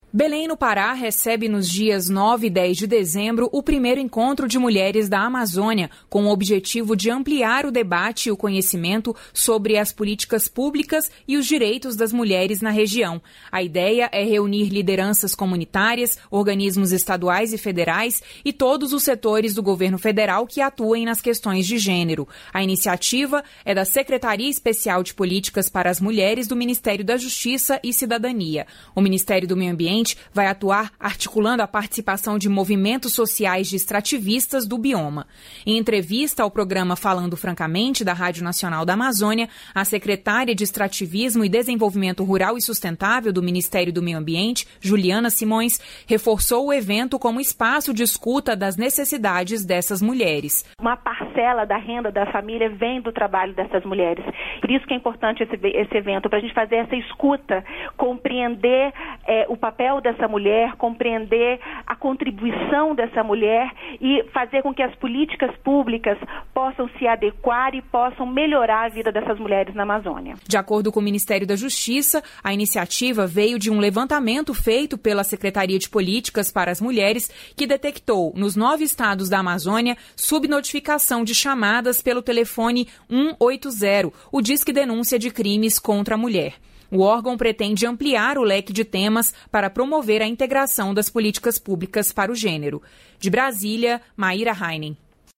Belém, no Pará, recebe nos dias 9 e 10 de dezembro o primeiro encontro de mulheres da Amazônia, com o objetivo de ampliar o debate e o conhecimento sobre as políticas públicas e os direitos das mulheres na região. A ideia é reunir lideranças comunitárias, organismos estaduais e federais e todos os setores do governo federal que atuem nas questões de gênero. A iniciativa é da Secretaria Especial de Políticas para as Mulheres do Ministério da Justiça e Cidadania. O Ministério do Meio Ambiente vai atuar articulando a participação de movimentos sociais de extrativistas do bioma. Em entrevista ao programa Falando Francamente, da Rádio Nacional da Amazônia, a secretária de Extrativismo e Desenvolvimento Rural e Sustentável do Ministério do Meio Ambiente, Juliana Simões, reforçou o evento como espaço de escuta das necessidades dessas mulheres. Uma parcela da renda da família vem do trabalho dessas mulheres. Por isso que é importante esse evento, para a gente fazer essa escuta, compreender o papel dessa mulher, compreender a contribuição dessa mulher e fazer com que as políticas públicas possam se adequar e possam melhorar a vida dessas mulheres na Amazônia. De acordo com o Ministério da Justiça, a iniciativa veio de um levantamento feito pela Secretaria de Políticas para as Mulheres, que detectou nos 9 estados da Amazônia subnotificação de chamadas pelo telefone 180, o Disque Denúncia de Crimes contra a Mulher. O órgão pretende ampliar o leque de temas para promover a integração das políticas públicas para o gênero. De Brasília, Maíra Heinen.